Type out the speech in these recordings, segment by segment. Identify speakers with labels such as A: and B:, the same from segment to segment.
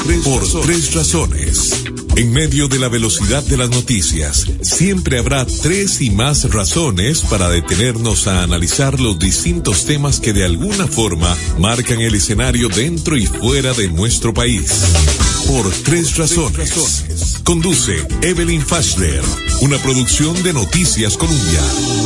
A: tres razones. En medio de la velocidad de las noticias, siempre habrá tres y más razones para detenernos a analizar los distintos temas que de alguna forma marcan el escenario dentro y fuera de nuestro país. Por tres razones. Conduce Evelyn Fashler, una producción de Noticias Colombia.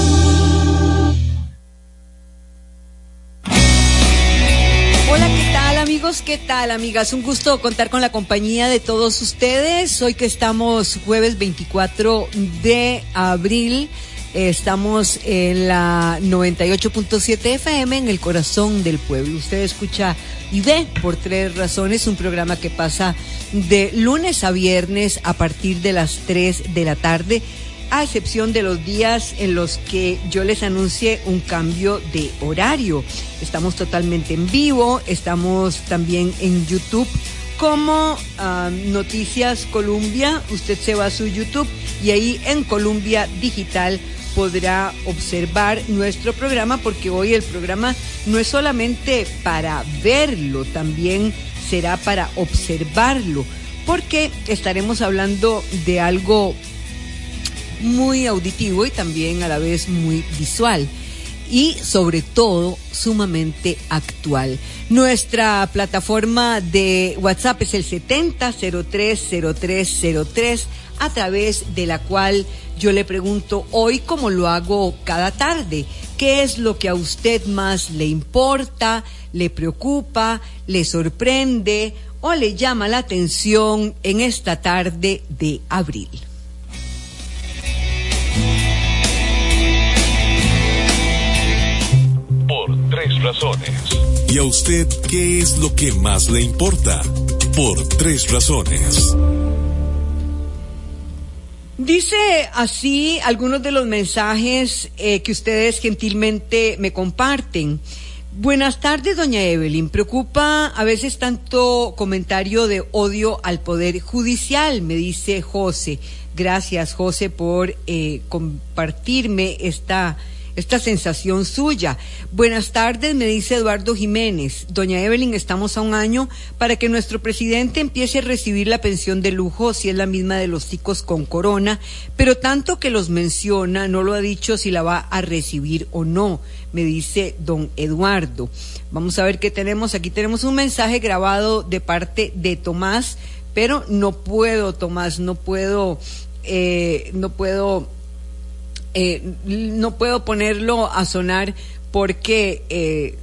B: ¿Qué tal, amigas? Un gusto contar con la compañía de todos ustedes. Hoy que estamos jueves 24 de abril, estamos en la 98.7 FM, en el corazón del pueblo. Usted escucha y ve por tres razones, un programa que pasa de lunes a viernes a partir de las 3 de la tarde, a excepción de los días en los que yo les anuncie un cambio de horario. Estamos totalmente en vivo, estamos también en YouTube como Noticias Colombia. Usted se va a su YouTube y ahí en Colombia Digital podrá observar nuestro programa, porque hoy el programa no es solamente para verlo, también será para observarlo, porque estaremos hablando de algo muy auditivo y también a la vez muy visual y sobre todo sumamente actual. Nuestra plataforma de WhatsApp es el 70030303, a través de la cual yo le pregunto hoy, como lo hago cada tarde, ¿qué es lo que a usted más le importa, le preocupa, le sorprende o le llama la atención en esta tarde de abril?
A: Tres razones. ¿Y a usted qué es lo que más le importa? Por tres razones.
B: Dice así algunos de los mensajes que ustedes gentilmente me comparten. Buenas tardes, doña Evelyn. Preocupa a veces tanto comentario de odio al Poder Judicial, me dice José. Gracias, José, por compartirme esta sensación suya. Buenas tardes, me dice Eduardo Jiménez. Doña Evelyn, estamos a un año para que nuestro presidente empiece a recibir la pensión de lujo, si es la misma de los ticos con corona, pero tanto que los menciona, no lo ha dicho si la va a recibir o no, me dice don Eduardo. Vamos a ver qué tenemos. Aquí tenemos un mensaje grabado de parte de Tomás, pero no puedo, Tomás, no puedo ponerlo a sonar porque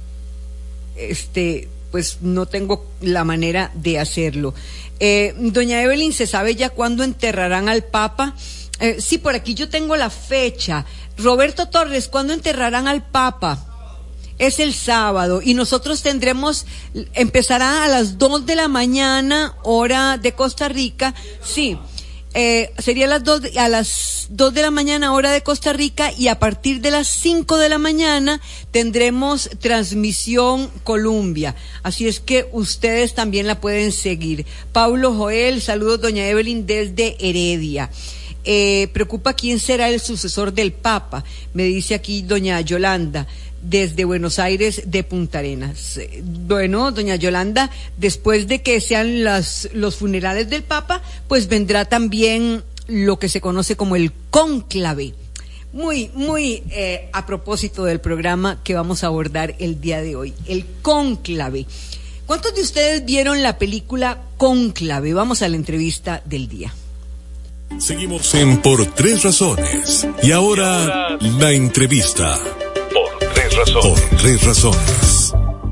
B: pues no tengo la manera de hacerlo. Doña Evelyn, ¿se sabe ya cuándo enterrarán al Papa? Sí, por aquí yo tengo la fecha. Roberto Torres, ¿cuándo enterrarán al Papa? Es el sábado y nosotros empezará a las 2 de la mañana, hora de Costa Rica. Sí. Sería a las 2 de la mañana, hora de Costa Rica, y a partir de las 5 de la mañana tendremos transmisión Colombia. Así es que ustedes también la pueden seguir. Paulo Joel, saludos, doña Evelyn, desde Heredia. Preocupa quién será el sucesor del Papa, me dice aquí doña Yolanda, desde Buenos Aires de Punta Arenas. Bueno, doña Yolanda, después de que sean los funerales del Papa, pues vendrá también lo que se conoce como el cónclave. Muy a propósito del programa que vamos a abordar el día de hoy, el cónclave. ¿Cuántos de ustedes vieron la película Cónclave? Vamos a la entrevista del día.
A: Seguimos en Por Tres Razones. Y ahora la entrevista. Por tres razones.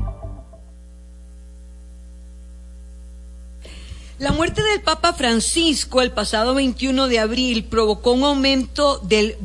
B: La muerte del Papa Francisco el pasado 21 de abril provocó un aumento del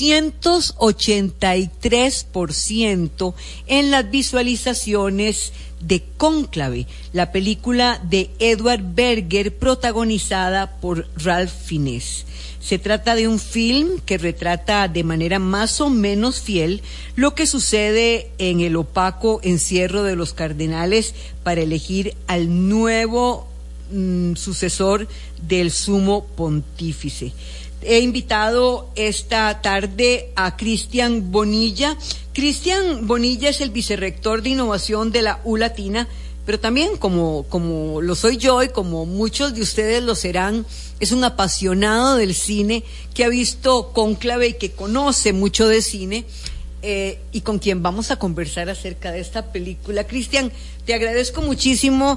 B: 283% en las visualizaciones de Cónclave, la película de Edward Berger protagonizada por Ralph Fiennes. Se trata de un film que retrata de manera más o menos fiel lo que sucede en el opaco encierro de los cardenales para elegir al nuevo sucesor del sumo pontífice. He invitado esta tarde a Cristian Bonilla. Cristian Bonilla es el vicerrector de innovación de la U Latina, pero también como lo soy yo y como muchos de ustedes lo serán, es un apasionado del cine que ha visto Cónclave y que conoce mucho de cine, y con quien vamos a conversar acerca de esta película. Cristian, te agradezco muchísimo.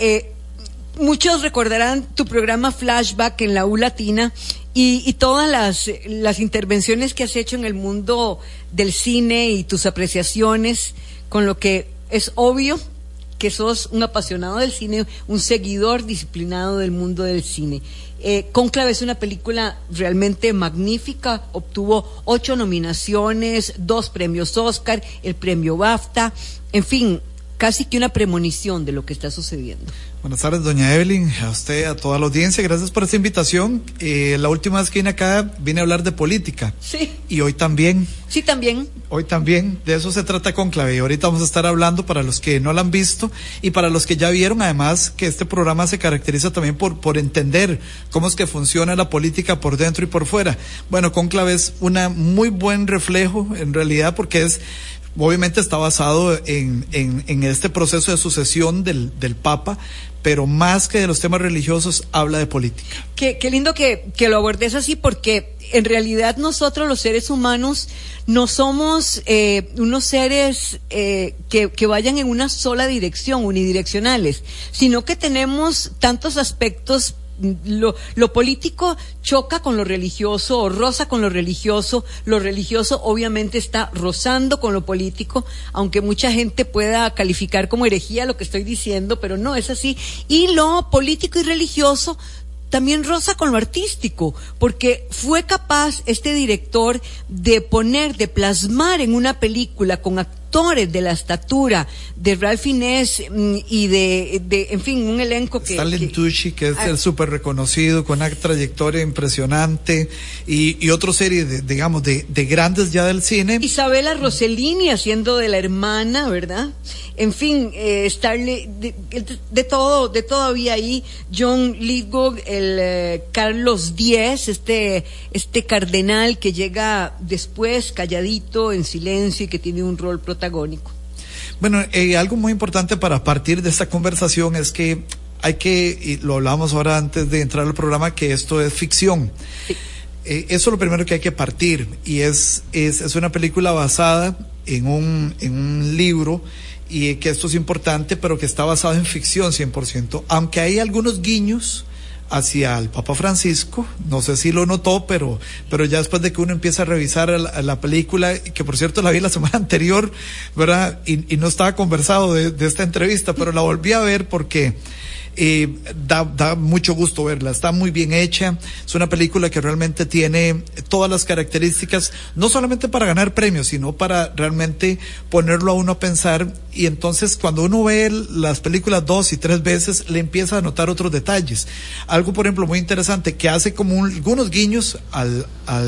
B: Muchos recordarán tu programa Flashback en la U Latina y todas las intervenciones que has hecho en el mundo del cine y tus apreciaciones, con lo que es obvio que sos un apasionado del cine, un seguidor disciplinado del mundo del cine. Cónclave es una película realmente magnífica, obtuvo 8 nominaciones, 2 premios Oscar, el premio BAFTA, en fin, casi que una premonición de lo que está sucediendo.
C: Buenas tardes, doña Evelyn, a usted, a toda la audiencia, gracias por esta invitación. La última vez que vine acá, vine a hablar de política.
B: Sí.
C: Y hoy también.
B: Sí, también.
C: Hoy también, de eso se trata Cónclave. Y ahorita vamos a estar hablando para los que no la han visto y para los que ya vieron, además, que este programa se caracteriza también por entender cómo es que funciona la política por dentro y por fuera. Bueno, Cónclave es una muy buen reflejo, en realidad, porque obviamente está basado en este proceso de sucesión del Papa, pero más que de los temas religiosos, habla de política.
B: Qué lindo que lo abordes así, porque en realidad nosotros los seres humanos no somos unos seres que vayan en una sola dirección, unidireccionales, sino que tenemos tantos aspectos. Lo político choca con lo religioso o roza con lo religioso obviamente está rozando con lo político, aunque mucha gente pueda calificar como herejía lo que estoy diciendo, pero no es así, y lo político y religioso también roza con lo artístico, porque fue capaz este director de plasmar en una película con actores de la estatura de Ralph Fiennes y de en fin, un elenco que...
C: Stanley Tucci, que es súper reconocido, con una trayectoria impresionante, y otra serie de grandes ya del cine.
B: Isabella Rossellini haciendo de la hermana, ¿verdad? En fin, de todo había ahí. John Lithgow, el Carlos X, este cardenal que llega después calladito, en silencio, y que tiene un rol protagónico.
C: Bueno, algo muy importante para partir de esta conversación es que y lo hablamos ahora antes de entrar al programa, que esto es ficción. Sí. Eso es lo primero que hay que partir, y es una película basada en un libro, y que esto es importante, pero que está basado en ficción 100%, aunque hay algunos guiños hacia el Papa Francisco, no sé si lo notó, pero ya después de que uno empieza a revisar la película, que por cierto la vi la semana anterior, ¿verdad? Y no estaba conversado de esta entrevista, pero la volví a ver porque da mucho gusto verla, está muy bien hecha, es una película que realmente tiene todas las características, no solamente para ganar premios, sino para realmente ponerlo a uno a pensar, y entonces cuando uno ve las películas 2 y 3 veces, le empieza a notar otros detalles. Algo, por ejemplo, muy interesante, que hace como algunos guiños al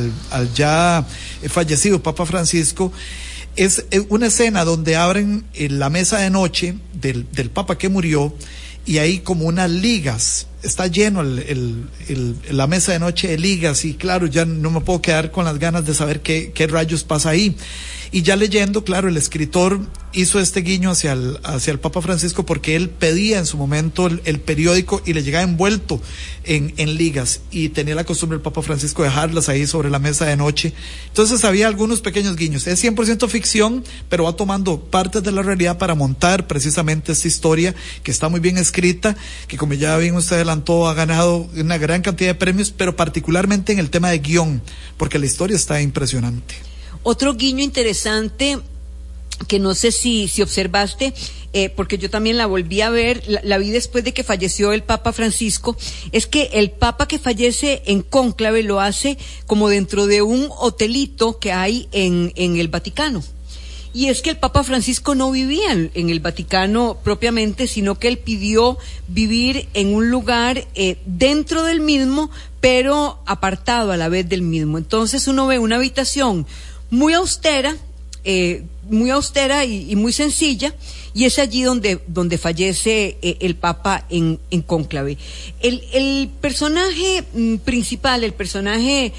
C: ya fallecido Papa Francisco, es una escena donde abren la mesa de noche del Papa que murió, y hay como unas ligas, está lleno la mesa de noche de ligas, y claro, ya no me puedo quedar con las ganas de saber qué rayos pasa ahí. Y ya leyendo, claro, el escritor hizo este guiño hacia el Papa Francisco porque él pedía en su momento el periódico y le llegaba envuelto en ligas, y tenía la costumbre el Papa Francisco dejarlas ahí sobre la mesa de noche. Entonces había algunos pequeños guiños. Es 100% ficción, pero va tomando partes de la realidad para montar precisamente esta historia, que está muy bien escrita, que como ya bien usted adelantó, ha ganado una gran cantidad de premios, pero particularmente en el tema de guión, porque la historia está impresionante.
B: Otro guiño interesante que no sé si observaste, porque yo también la volví a ver, la vi después de que falleció el Papa Francisco, es que el Papa que fallece en Cónclave lo hace como dentro de un hotelito que hay en el Vaticano. Y es que el Papa Francisco no vivía en el Vaticano propiamente, sino que él pidió vivir en un lugar dentro del mismo, pero apartado a la vez del mismo. Entonces uno ve una habitación muy austera y muy sencilla, y es allí donde fallece el Papa en cónclave. El personaje principal, el personaje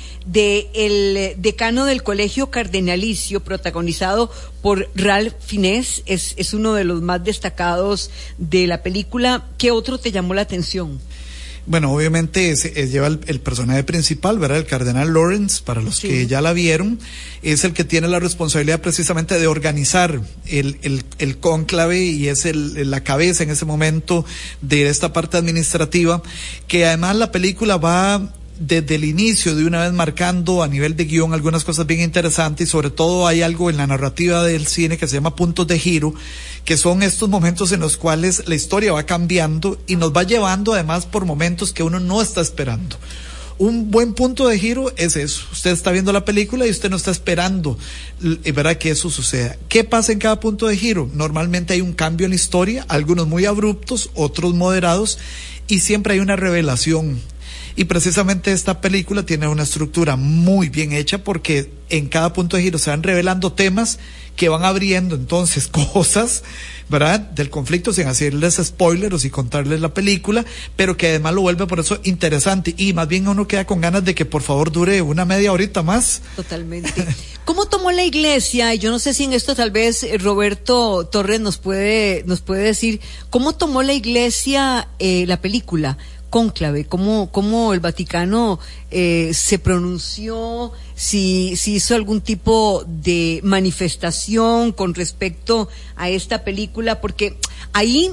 B: el decano del Colegio Cardenalicio, protagonizado por Ralph Fiennes, es uno de los más destacados de la película. ¿Qué otro te llamó la atención?
C: Bueno, obviamente lleva el personaje principal, ¿verdad? El cardenal Lawrence, para los que ya la vieron, es el que tiene la responsabilidad precisamente de organizar el cónclave y es la cabeza en ese momento de esta parte administrativa, que además la película va desde el inicio de una vez marcando a nivel de guión algunas cosas bien interesantes, y sobre todo hay algo en la narrativa del cine que se llama puntos de giro, que son estos momentos en los cuales la historia va cambiando y nos va llevando además por momentos que uno no está esperando. Un buen punto de giro es eso: usted está viendo la película y usted no está esperando, ¿verdad?, que eso suceda. ¿Qué pasa en cada punto de giro? Normalmente hay un cambio en la historia, algunos muy abruptos, otros moderados, y siempre hay una revelación. Y precisamente esta película tiene una estructura muy bien hecha, porque en cada punto de giro se van revelando temas que van abriendo entonces cosas, ¿verdad?, del conflicto, sin hacerles spoilers y contarles la película, pero que además lo vuelve por eso interesante, y más bien uno queda con ganas de que por favor dure una media horita más.
B: Totalmente. ¿Cómo tomó la iglesia? Y yo no sé si en esto tal vez Roberto Torres nos puede decir, ¿cómo tomó la iglesia la película Cónclave? ¿Cómo el Vaticano se pronunció? Si hizo algún tipo de manifestación con respecto a esta película, porque ahí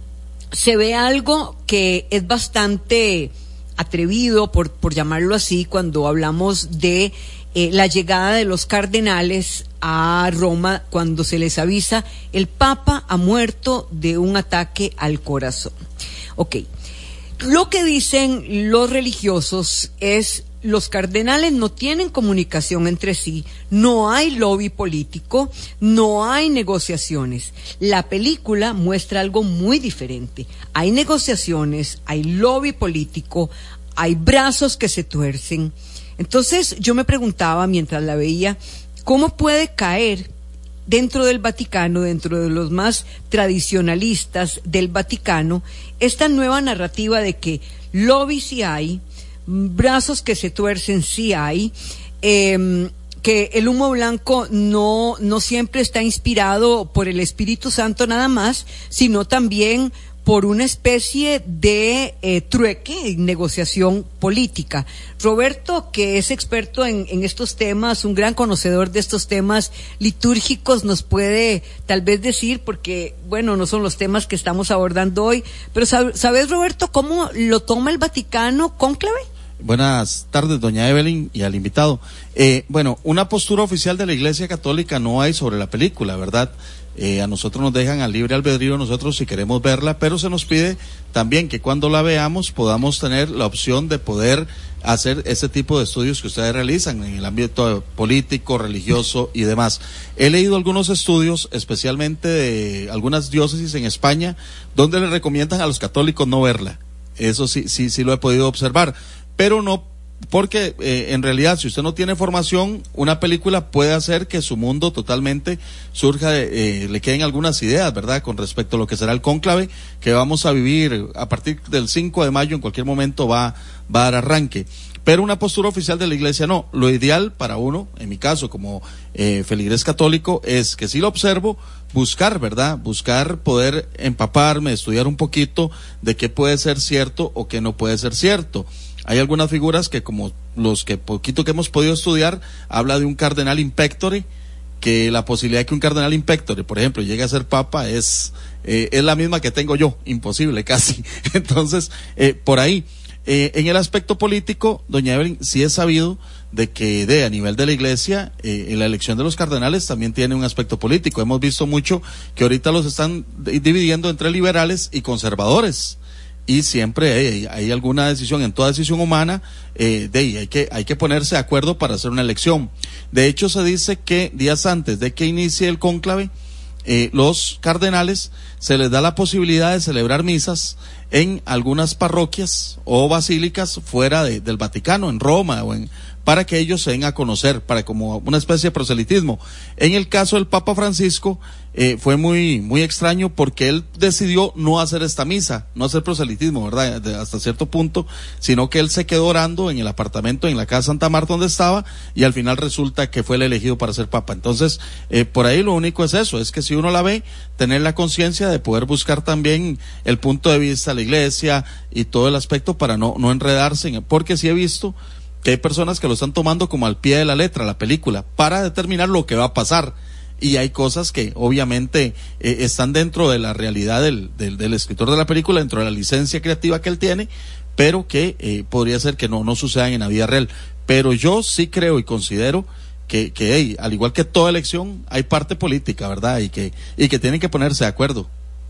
B: se ve algo que es bastante atrevido, por llamarlo así, cuando hablamos de la llegada de los cardenales a Roma, cuando se les avisa: el Papa ha muerto de un ataque al corazón. Okay. Lo que dicen los religiosos es: los cardenales no tienen comunicación entre sí, no hay lobby político, no hay negociaciones. La película muestra algo muy diferente. Hay negociaciones, hay lobby político, hay brazos que se tuercen. Entonces yo me preguntaba mientras la veía, ¿cómo puede caer dentro del Vaticano, dentro de los más tradicionalistas del Vaticano, esta nueva narrativa de que lobby sí hay, brazos que se tuercen sí hay, que el humo blanco no siempre está inspirado por el Espíritu Santo nada más, sino también por una especie de trueque, negociación política? Roberto, que es experto en estos temas, un gran conocedor de estos temas litúrgicos, nos puede tal vez decir, porque bueno, no son los temas que estamos abordando hoy, pero ¿sabes, Roberto, cómo lo toma el Vaticano Cónclave?
D: Buenas tardes, doña Evelyn, y al invitado. Bueno, una postura oficial de la Iglesia Católica no hay sobre la película, ¿verdad? A nosotros nos dejan al libre albedrío nosotros si queremos verla, pero se nos pide también que cuando la veamos podamos tener la opción de poder hacer ese tipo de estudios que ustedes realizan en el ámbito político, religioso y demás. He leído algunos estudios, especialmente de algunas diócesis en España, donde le recomiendan a los católicos no verla. Eso sí lo he podido observar, pero no porque en realidad, si usted no tiene formación, una película puede hacer que su mundo totalmente surja, le queden algunas ideas, ¿verdad?, con respecto a lo que será el cónclave que vamos a vivir a partir del 5 de mayo, en cualquier momento va a dar arranque. Pero una postura oficial de la iglesia no. Lo ideal para uno, en mi caso como feligrés católico, es que si lo observo, buscar, ¿verdad?, buscar poder empaparme, estudiar un poquito de qué puede ser cierto o qué no puede ser cierto. Hay algunas figuras que, como los que poquito que hemos podido estudiar, habla de un cardenal impectore, que la posibilidad de que un cardenal impectore, por ejemplo, llegue a ser papa es la misma que tengo yo, imposible casi. Entonces, por ahí, en el aspecto político, doña Evelyn, sí es sabido de que a nivel de la iglesia, la elección de los cardenales también tiene un aspecto político. Hemos visto mucho que ahorita los están dividiendo entre liberales y conservadores. Y siempre hay alguna decisión, en toda decisión humana, hay que ponerse de acuerdo para hacer una elección. De hecho, se dice que días antes de que inicie el cónclave, los cardenales se les da la posibilidad de celebrar misas en algunas parroquias o basílicas fuera del Vaticano, en Roma para que ellos se den a conocer, para como una especie de proselitismo. En el caso del Papa Francisco, fue muy, muy extraño porque él decidió no hacer esta misa, no hacer proselitismo, ¿verdad? Hasta cierto punto, sino que él se quedó orando en el apartamento, en la casa Santa Marta donde estaba, y al final resulta que fue el elegido para ser Papa. Entonces, por ahí lo único es eso, es que si uno la ve, tener la conciencia de poder buscar también el punto de vista de la iglesia y todo el aspecto para no enredarse, porque sí he visto que hay personas que lo están tomando como al pie de la letra, la película, para determinar lo que va a pasar. Y hay cosas que obviamente están dentro de la realidad del escritor de la película, dentro de la licencia creativa que él tiene, pero que podría ser que no sucedan en la vida real. Pero yo sí creo y considero que al igual que toda elección, hay parte política, ¿verdad? Y que tienen que ponerse de acuerdo.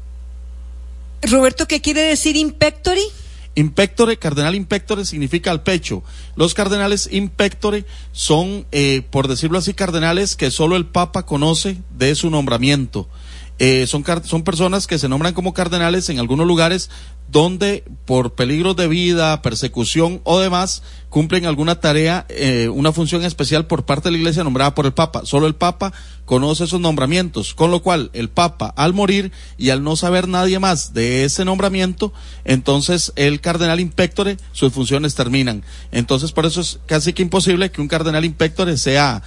B: Roberto, ¿qué quiere decir impectori?
D: Impectore, cardenal impectore significa al pecho. Los cardenales impectore son, por decirlo así, cardenales que solo el Papa conoce de su nombramiento. Son personas que se nombran como cardenales en algunos lugares donde por peligros de vida, persecución o demás cumplen alguna tarea, una función especial por parte de la Iglesia nombrada por el Papa. Solo el Papa conoce esos nombramientos, con lo cual el Papa al morir y al no saber nadie más de ese nombramiento, entonces el cardenal impectore, sus funciones terminan. Entonces por eso es casi que imposible que un cardenal impectore sea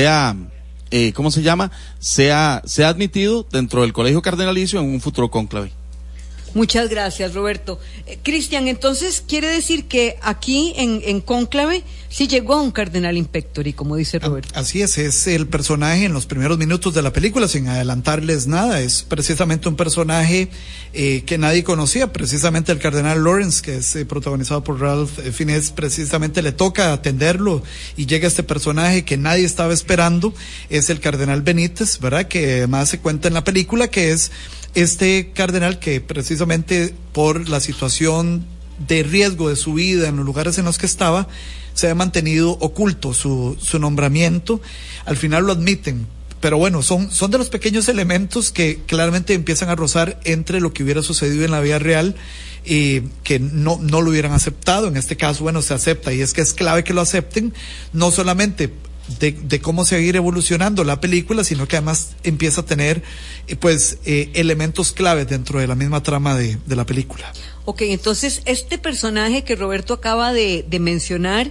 D: ¿cómo se llama? Sea admitido dentro del colegio cardenalicio en un futuro cónclave.
B: Muchas gracias, Roberto. Cristian, entonces quiere decir que aquí en cónclave sí llegó un cardenal impectori, como dice Roberto.
C: Así es el personaje en los primeros minutos de la película, sin adelantarles nada. Es precisamente un personaje que nadie conocía, precisamente el cardenal Lawrence, que es protagonizado por Ralph Fiennes. Precisamente le toca atenderlo y llega este personaje que nadie estaba esperando, es el cardenal Benítez, ¿verdad? Que además se cuenta en la película que es este cardenal que precisamente por la situación de riesgo de su vida en los lugares en los que estaba, se ha mantenido oculto su nombramiento. Al final lo admiten, pero bueno, son de los pequeños elementos que claramente empiezan a rozar entre lo que hubiera sucedido en la vida real y que no lo hubieran aceptado. En este caso, bueno, se acepta, y es que es clave que lo acepten, no solamente de cómo seguir evolucionando la película, sino que además empieza a tener elementos claves dentro de la misma trama de la película.
B: Ok, entonces este personaje que Roberto acaba de mencionar,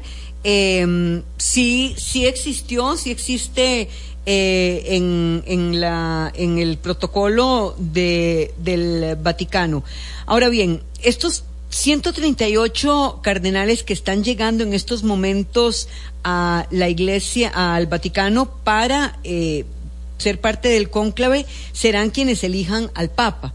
B: sí existió, sí existe en el protocolo del Vaticano. Ahora bien, estos 138 cardenales que están llegando en estos momentos a la Iglesia, al Vaticano, para ser parte del cónclave, serán quienes elijan al Papa.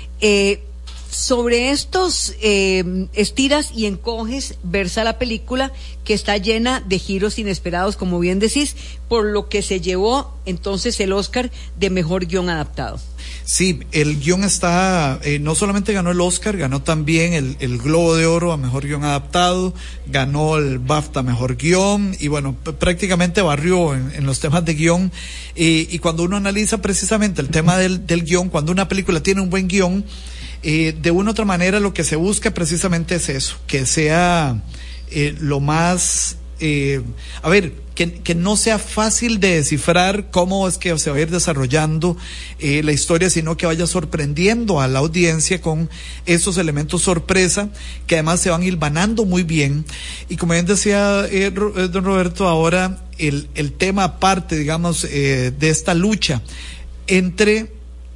B: Sobre estos estiras y encoges versa la película, que está llena de giros inesperados, como bien decís, por lo que se llevó entonces el Oscar de Mejor Guión Adaptado.
C: Sí, el guión está, no solamente ganó el Oscar, ganó también el Globo de Oro a Mejor Guión Adaptado, ganó el BAFTA a Mejor Guión, y bueno, prácticamente barrió en los temas de guión, y cuando uno analiza precisamente el tema del guión, cuando una película tiene un buen guión, de una u otra manera lo que se busca precisamente es eso, que sea lo más, que no sea fácil de descifrar cómo es que se va a ir desarrollando la historia, sino que vaya sorprendiendo a la audiencia con esos elementos sorpresa que además se van hilvanando muy bien. Y como bien decía don Roberto, ahora el tema aparte, digamos, de esta lucha entre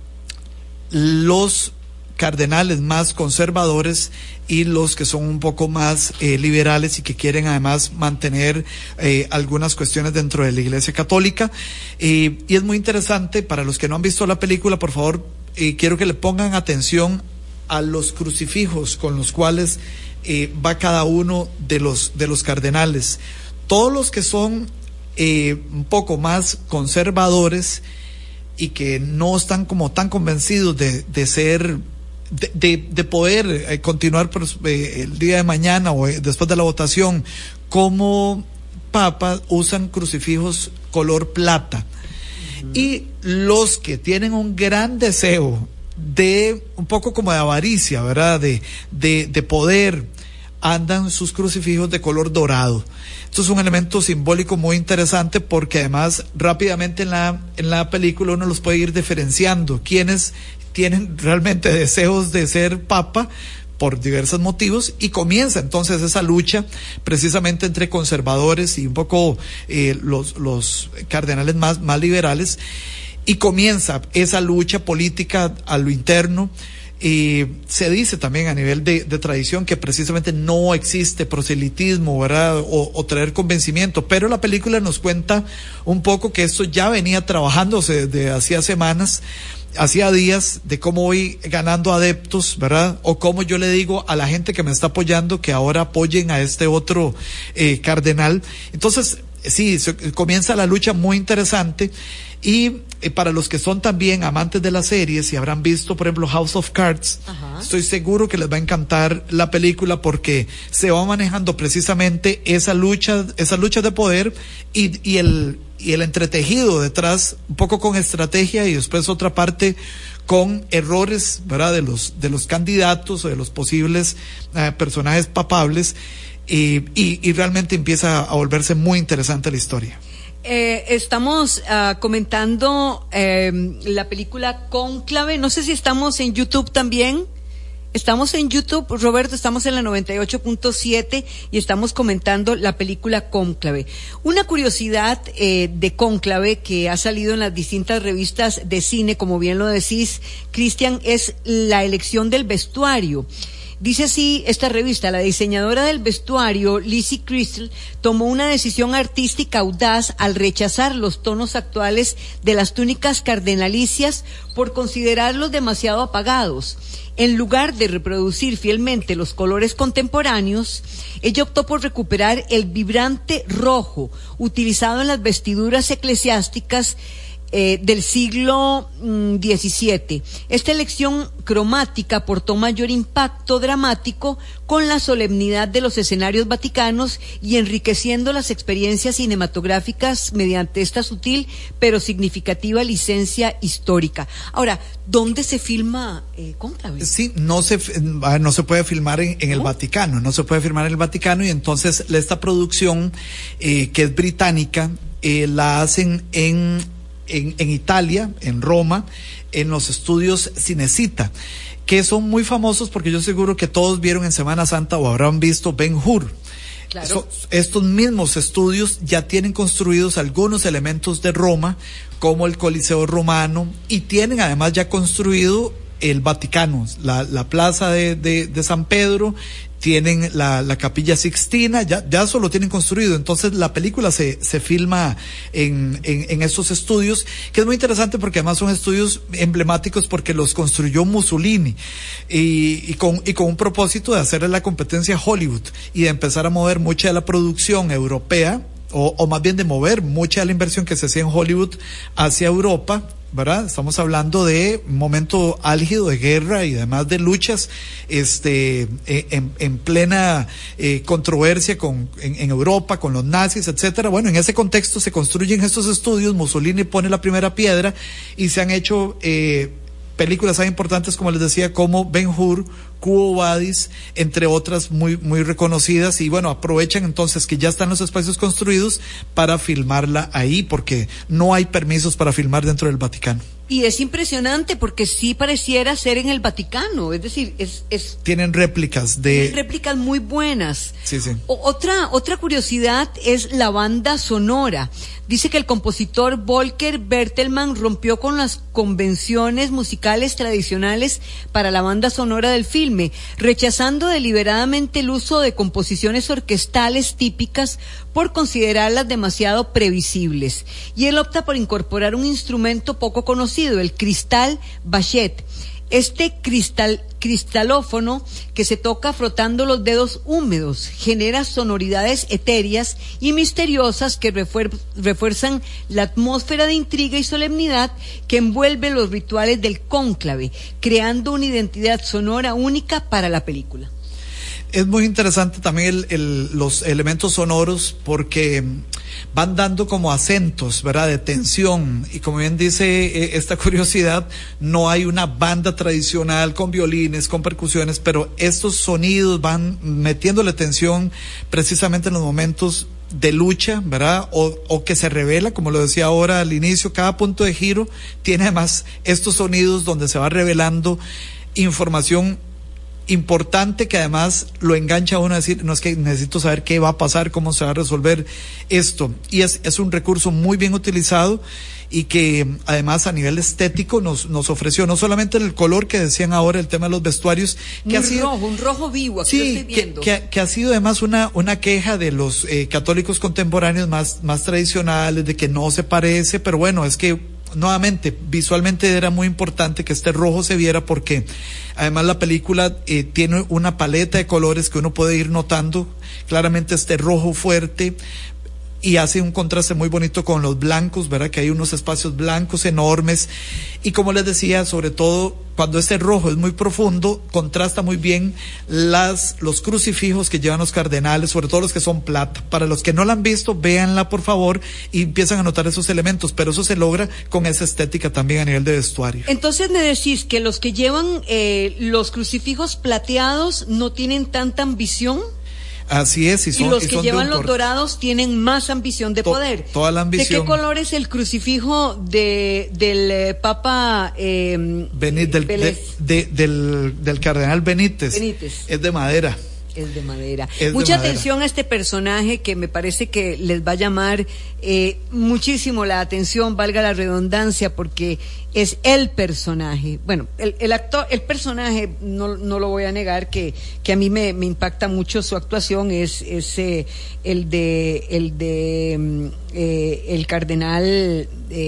C: los cardenales más conservadores y los que son un poco más liberales y que quieren además mantener algunas cuestiones dentro de la Iglesia Católica, y es muy interesante. Para los que no han visto la película, por favor, quiero que le pongan atención a los crucifijos con los cuales va cada uno de los cardenales. Todos los que son un poco más conservadores y que no están como tan convencidos de ser de poder continuar el día de mañana o después de la votación como papa, usan crucifijos color plata. Y los que tienen un gran deseo de un poco como de avaricia, ¿verdad? De poder. Andan sus crucifijos de color dorado. Esto es un elemento simbólico muy interesante porque además rápidamente en la película uno los puede ir diferenciando. Quienes tienen realmente deseos de ser papa por diversos motivos, y comienza entonces esa lucha precisamente entre conservadores y un poco los cardenales más liberales, y comienza esa lucha política a lo interno. Y se dice también a nivel de tradición que precisamente no existe proselitismo, ¿verdad? O traer convencimiento, pero la película nos cuenta un poco que esto ya venía trabajándose desde hacía semanas, hacía días, de cómo voy ganando adeptos, ¿verdad? O cómo yo le digo a la gente que me está apoyando que ahora apoyen a este otro cardenal. Entonces, sí, comienza la lucha muy interesante. Y para los que son también amantes de las series y habrán visto, por ejemplo, House of Cards, estoy seguro que les va a encantar la película porque se va manejando precisamente esa lucha de poder y el entretejido detrás, un poco con estrategia y después otra parte con errores, ¿verdad? De los candidatos o de los posibles personajes papables, y realmente empieza a volverse muy interesante la historia.
B: Estamos comentando la película Cónclave. No sé si estamos en YouTube también. Estamos en YouTube, Roberto, estamos en la 98.7 y estamos comentando la película Cónclave. Una curiosidad de Cónclave que ha salido en las distintas revistas de cine, como bien lo decís, Cristian, es la elección del vestuario. Dice así esta revista: la diseñadora del vestuario, Lizzie Crystal, tomó una decisión artística audaz al rechazar los tonos actuales de las túnicas cardenalicias por considerarlos demasiado apagados. En lugar de reproducir fielmente los colores contemporáneos, ella optó por recuperar el vibrante rojo utilizado en las vestiduras eclesiásticas del siglo XVII. Esta elección cromática aportó mayor impacto dramático con la solemnidad de los escenarios vaticanos y enriqueciendo las experiencias cinematográficas mediante esta sutil pero significativa licencia histórica. Ahora, ¿dónde se filma Cónclave?
C: Sí, no se puede filmar en el Vaticano, no se puede filmar en el Vaticano, y entonces esta producción que es británica la hacen en Italia, en Roma, en los estudios Cinecittà, que son muy famosos porque yo seguro que todos vieron en Semana Santa o habrán visto Ben-Hur. Claro. Estos mismos estudios ya tienen construidos algunos elementos de Roma, como el Coliseo Romano, y tienen además ya construido el Vaticano, la plaza de San Pedro, tienen la Capilla Sixtina, ya eso lo tienen construido. Entonces la película se filma en estos estudios, que es muy interesante porque además son estudios emblemáticos porque los construyó Mussolini, y con un propósito de hacerle la competencia a Hollywood y de empezar a mover mucha de la producción europea, o más bien de mover mucha de la inversión que se hacía en Hollywood hacia Europa, ¿verdad? Estamos hablando de un momento álgido de guerra y además de luchas en plena controversia en Europa con los nazis, etcétera. Bueno, en ese contexto se construyen estos estudios, Mussolini pone la primera piedra y se han hecho películas tan importantes, como les decía, como Ben-Hur, Quo Vadis, entre otras muy reconocidas, y bueno, aprovechan entonces que ya están los espacios construidos para filmarla ahí, porque no hay permisos para filmar dentro del Vaticano.
B: Y es impresionante porque sí pareciera ser en el Vaticano, es decir,
C: tienen réplicas
B: muy buenas.
C: Sí.
B: Otra curiosidad es la banda sonora. Dice que el compositor Volker Bertelmann rompió con las convenciones musicales tradicionales para la banda sonora del filme, rechazando deliberadamente el uso de composiciones orquestales típicas por considerarlas demasiado previsibles. Y él opta por incorporar un instrumento poco conocido, el cristal bachet. Este cristalófono que se toca frotando los dedos húmedos genera sonoridades etéreas y misteriosas que refuerzan la atmósfera de intriga y solemnidad que envuelve los rituales del cónclave, creando una identidad sonora única para la película.
C: Es muy interesante también los elementos sonoros porque van dando como acentos, ¿verdad?, de tensión, y como bien dice esta curiosidad, no hay una banda tradicional con violines, con percusiones, pero estos sonidos van metiéndole tensión precisamente en los momentos de lucha, ¿verdad? O que se revela, como lo decía ahora al inicio, cada punto de giro tiene además estos sonidos donde se va revelando información importante que además lo engancha a uno a decir, no, es que necesito saber qué va a pasar, cómo se va a resolver esto, y es un recurso muy bien utilizado y que además a nivel estético nos ofreció no solamente el color que decían ahora, el tema de los vestuarios, que ha sido
B: un rojo vivo, aquí
C: sí,
B: lo estoy viendo.
C: que ha sido además una queja de los católicos contemporáneos más tradicionales, de que no se parece, pero bueno, es que nuevamente, visualmente era muy importante que este rojo se viera, porque además la película tiene una paleta de colores que uno puede ir notando claramente, este rojo fuerte, y hace un contraste muy bonito con los blancos, ¿verdad? Que hay unos espacios blancos enormes, y como les decía, sobre todo cuando este rojo es muy profundo, contrasta muy bien los crucifijos que llevan los cardenales, sobre todo los que son plata. Para los que no la han visto, véanla por favor, y empiezan a notar esos elementos, pero eso se logra con esa estética también a nivel de vestuario.
B: Entonces me decís que los que llevan los crucifijos plateados no tienen tanta ambición.
C: Así es,
B: y los que llevan los dorados tienen más ambición de poder.
C: Toda la ambición.
B: ¿De qué color es el crucifijo del Papa
C: del cardenal Benítez? Es de madera.
B: Es de madera. Mucha atención a este personaje que me parece que les va a llamar muchísimo la atención, valga la redundancia, porque es el personaje. Bueno, el actor, el personaje, no lo voy a negar, que a mí me impacta mucho su actuación, es el cardenal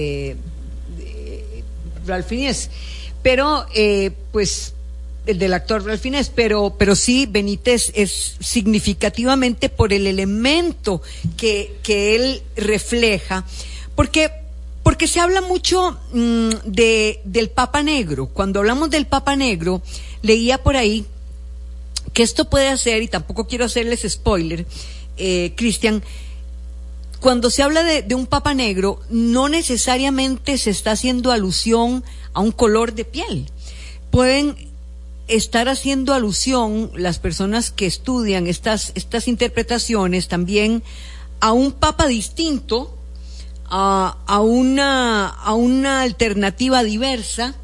B: Ralph Fiennes, pero pues el del actor Ralph Fiennes, pero sí, Benítez es significativamente por el elemento que él refleja, porque se habla mucho del Papa Negro. Cuando hablamos del Papa Negro, leía por ahí que esto puede hacer, y tampoco quiero hacerles spoiler, Cristian, cuando se habla de un Papa Negro, no necesariamente se está haciendo alusión a un color de piel. Pueden estar haciendo alusión las personas que estudian estas interpretaciones también a un papa distinto, a una alternativa diversa,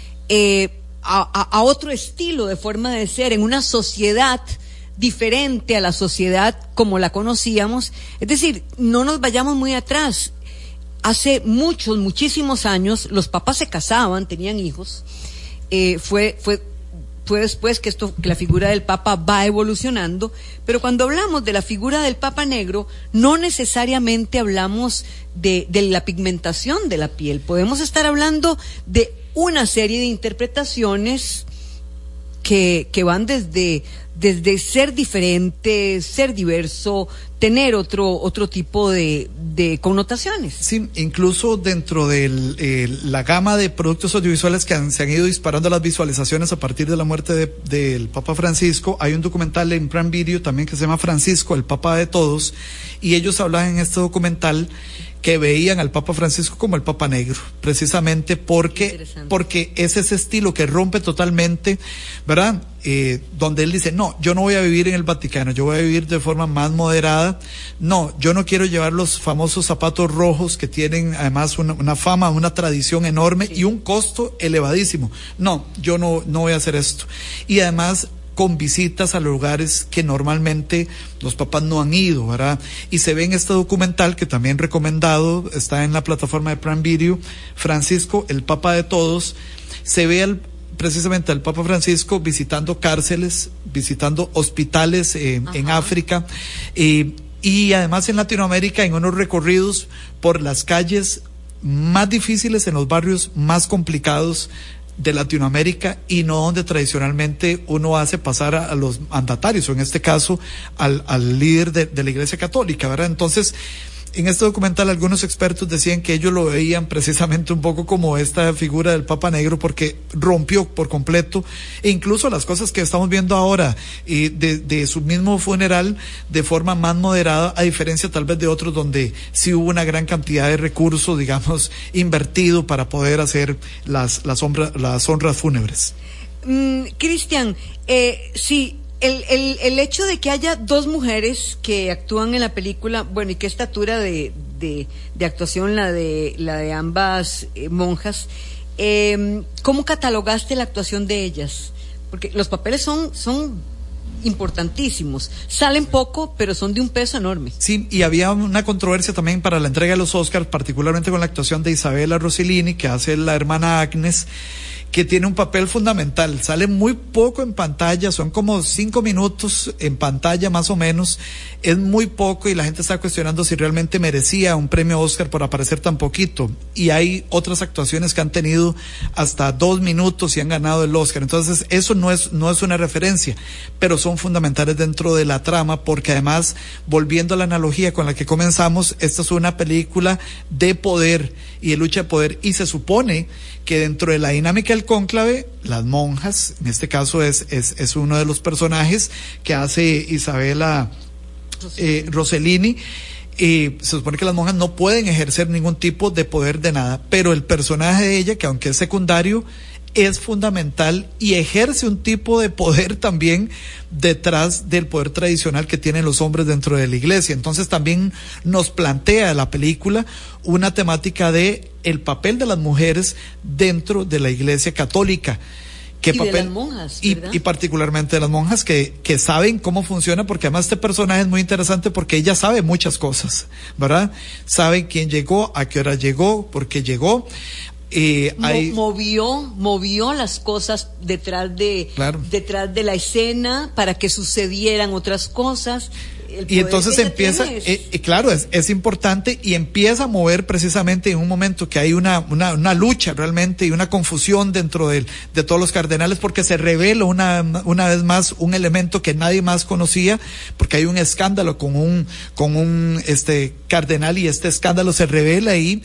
B: a otro estilo de forma de ser, en una sociedad diferente a la sociedad como la conocíamos. Es decir, no nos vayamos muy atrás. Hace muchísimos años los papas se casaban, tenían hijos. Fue después que la figura del Papa va evolucionando, pero cuando hablamos de la figura del Papa Negro, no necesariamente hablamos de la pigmentación de la piel. Podemos estar hablando de una serie de interpretaciones que van desde ser diferente, ser diverso, tener otro tipo de connotaciones. Sí,
C: incluso dentro de la gama de productos audiovisuales que se han ido disparando las visualizaciones a partir de la muerte del Papa Francisco, hay un documental en Prime Video también que se llama Francisco, el Papa de Todos, y ellos hablan en este documental que veían al Papa Francisco como el Papa Negro, precisamente porque es ese estilo que rompe totalmente, ¿verdad? Donde él dice, no, yo no voy a vivir en el Vaticano, yo voy a vivir de forma más moderada, no, yo no quiero llevar los famosos zapatos rojos que tienen además una fama, una tradición enorme, sí, y un costo elevadísimo, no, yo no voy a hacer esto, y además con visitas a lugares que normalmente los papas no han ido, ¿verdad? Y se ve en este documental, que también recomendado, está en la plataforma de Prime Video, Francisco, el Papa de Todos, se ve precisamente al Papa Francisco visitando cárceles, visitando hospitales en África, y además en Latinoamérica, en unos recorridos por las calles más difíciles, en los barrios más complicados de Latinoamérica, y no donde tradicionalmente uno hace pasar a los mandatarios, o en este caso al líder de la Iglesia Católica, ¿verdad? Entonces en este documental algunos expertos decían que ellos lo veían precisamente un poco como esta figura del Papa Negro, porque rompió por completo, e incluso las cosas que estamos viendo ahora de su mismo funeral de forma más moderada, a diferencia tal vez de otros donde sí hubo una gran cantidad de recursos, digamos, invertido para poder hacer las honras fúnebres.
B: Cristian, sí, el hecho de que haya dos mujeres que actúan en la película, bueno, y qué estatura de actuación la de ambas monjas, ¿cómo catalogaste la actuación de ellas? Porque los papeles son importantísimos, salen poco, pero son de un peso enorme.
C: Sí, y había una controversia también para la entrega de los Oscars, particularmente con la actuación de Isabella Rossellini, que hace la hermana Agnes, que tiene un papel fundamental, sale muy poco en pantalla, son como 5 minutos en pantalla más o menos, es muy poco y la gente está cuestionando si realmente merecía un premio Oscar por aparecer tan poquito, y hay otras actuaciones que han tenido hasta 2 minutos y han ganado el Oscar, entonces eso no es una referencia, pero son fundamentales dentro de la trama, porque además, volviendo a la analogía con la que comenzamos, esta es una película de poder y de lucha de poder, y se supone que dentro de la dinámica del cónclave, las monjas, en este caso es uno de los personajes que hace Isabella Rossellini, se supone que las monjas no pueden ejercer ningún tipo de poder de nada, pero el personaje de ella, que aunque es secundario, es fundamental y ejerce un tipo de poder también detrás del poder tradicional que tienen los hombres dentro de la iglesia. Entonces también nos plantea la película una temática de el papel de las mujeres dentro de la iglesia católica.
B: Y de las monjas, ¿verdad?
C: Y particularmente de las monjas que saben cómo funciona, porque además este personaje es muy interesante porque ella sabe muchas cosas, ¿verdad? Sabe quién llegó, a qué hora llegó, por qué llegó.
B: Movió las cosas detrás de la escena para que sucedieran otras cosas.
C: Y entonces empieza, claro, es importante, y empieza a mover precisamente en un momento que hay una lucha realmente y una confusión dentro de todos los cardenales, porque se revela una vez más un elemento que nadie más conocía, porque hay un escándalo con un cardenal, y este escándalo se revela ahí.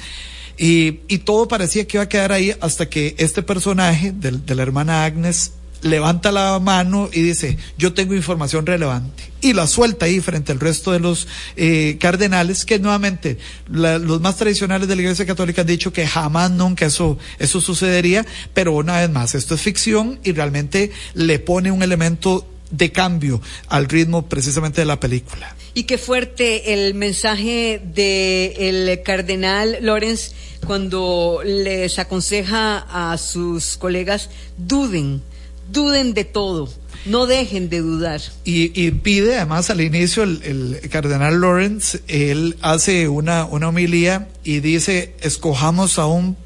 C: Y todo parecía que iba a quedar ahí hasta que este personaje de la hermana Agnes levanta la mano y dice: yo tengo información relevante, y la suelta ahí frente al resto de los cardenales, que nuevamente los más tradicionales de la Iglesia Católica han dicho que jamás, nunca eso sucedería, pero una vez más, esto es ficción y realmente le pone un elemento de cambio al ritmo precisamente de la película.
B: Y qué fuerte el mensaje del cardenal Lorenz cuando les aconseja a sus colegas: duden de todo, no dejen de dudar. Y
C: pide además al inicio el cardenal Lorenz, él hace una homilía y dice: escojamos a un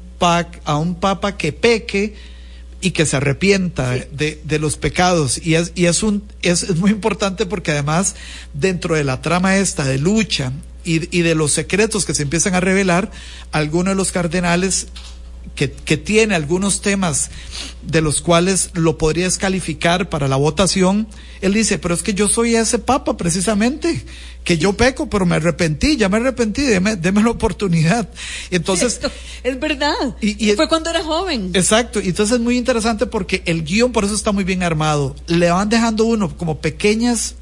C: papa que peque y que se arrepienta de los pecados, y es muy importante, porque además dentro de la trama esta de lucha y de los secretos que se empiezan a revelar, algunos de los cardenales que tiene algunos temas de los cuales lo podría descalificar para la votación, él dice: pero es que yo soy ese papa precisamente, que yo peco, pero me arrepentí, deme la oportunidad. Y entonces,
B: esto es verdad, y fue cuando era joven.
C: Exacto, y entonces es muy interesante porque el guión por eso está muy bien armado, le van dejando uno como pequeñas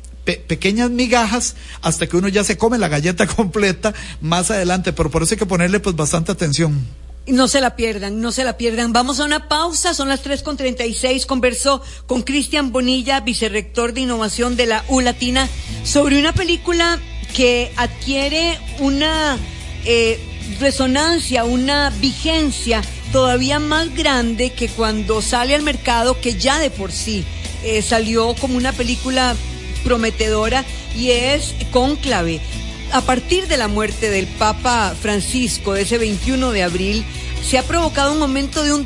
C: migajas hasta que uno ya se come la galleta completa más adelante, pero por eso hay que ponerle pues bastante atención.
B: No se la pierdan. Vamos a una pausa, son las 3:36. Conversó con Cristian Bonilla, vicerrector de innovación de la U Latina, sobre una película que adquiere una resonancia, una vigencia todavía más grande que cuando sale al mercado, que ya de por sí salió como una película prometedora, y es Cónclave. A partir de la muerte del Papa Francisco, de ese 21 de abril, se ha provocado un aumento de un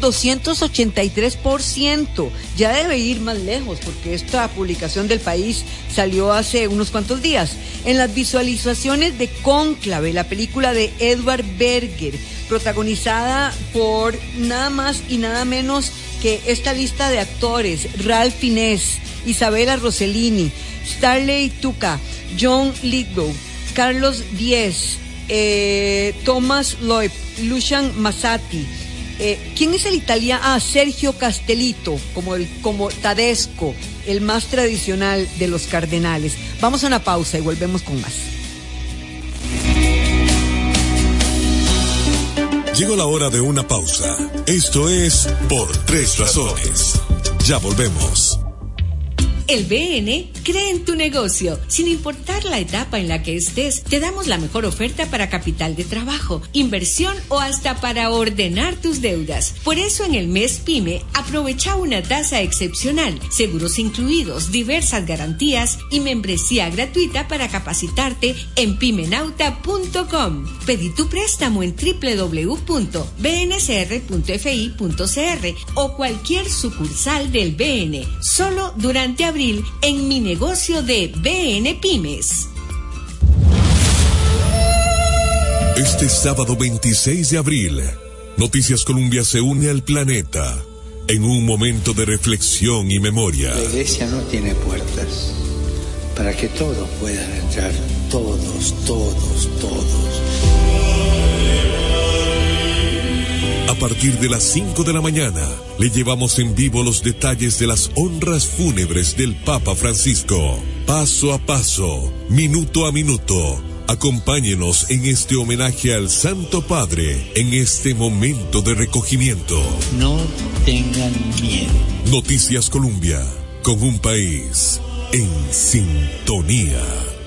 B: 283%. Ya debe ir más lejos, porque esta publicación del País salió hace unos cuantos días. En las visualizaciones de Cónclave, la película de Edward Berger, protagonizada por nada más y nada menos que esta lista de actores: Ralph Fiennes, Isabella Rossellini, Stanley Tucci, John Lithgow, Carlos Diez, Thomas Loeb, Lucian Massati. ¿Quién es el italiano? Sergio Castellito, como Tedesco, el más tradicional de los cardenales. Vamos a una pausa y volvemos con más.
A: Llegó la hora de una pausa. Esto es Por Tres Razones. Ya volvemos.
E: El BN cree en tu negocio. Sin importar la etapa en la que estés, te damos la mejor oferta para capital de trabajo, inversión o hasta para ordenar tus deudas. Por eso en el mes PYME aprovecha una tasa excepcional, seguros incluidos, diversas garantías y membresía gratuita para capacitarte en pymenauta.com. Pedí tu préstamo en www.bncr.fi.cr o cualquier sucursal del BN. Solo durante abril en mi negocio de BN Pymes.
A: Este sábado 26 de abril, Noticias Colombia se une al planeta en un momento de reflexión y memoria.
F: La iglesia no tiene puertas para que todos puedan entrar, todos.
A: A partir de las 5 de la mañana, le llevamos en vivo los detalles de las honras fúnebres del Papa Francisco. Paso a paso, minuto a minuto, acompáñenos en este homenaje al Santo Padre en este momento de recogimiento.
F: No tengan miedo.
A: Noticias Colombia, con un país en sintonía.